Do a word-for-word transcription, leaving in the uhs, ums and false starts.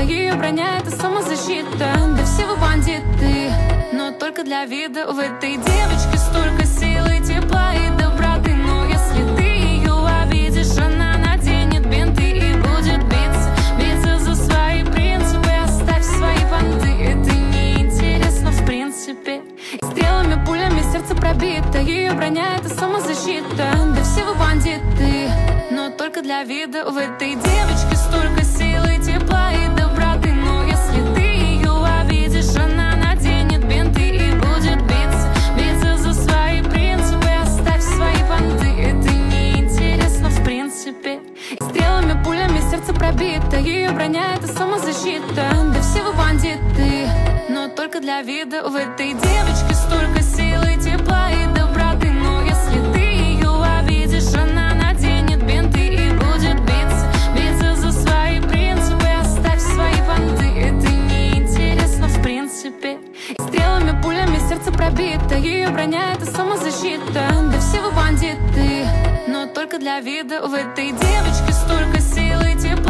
ее броня — это самозащита. Да все вы бандиты, но только для вида. В этой девочке столько силы, тепла и доброты. Но если ты ее увидишь, она наденет бинты и будет биться, биться за свои принципы. Оставь свои понты, это неинтересно в принципе. Стрелами, пулями сердце пробито, ее броня — это самозащита. Да все вы бандиты, но только для вида. В этой девочке столько силы, тепла и доброты. Но если ты ее увидишь, она наденет бинты и будет биться, биться за свои принципы. Оставь свои понты, это неинтересно в принципе. Стрелами, пулями сердце пробито, ее броня — это самозащита. Да все вы бандиты, но только для вида. В этой девочке столько силы, тепла и доброты. Но если ты ее увидишь, она наденет бинты и будет биться, биться за свои принципы. Оставь свои понты, это неинтересно в принципе. Стрелами, пулями сердце пробито, ее броня — это самозащита. Да все вы бандиты, но только для вида. В этой девочке столько силы, тепла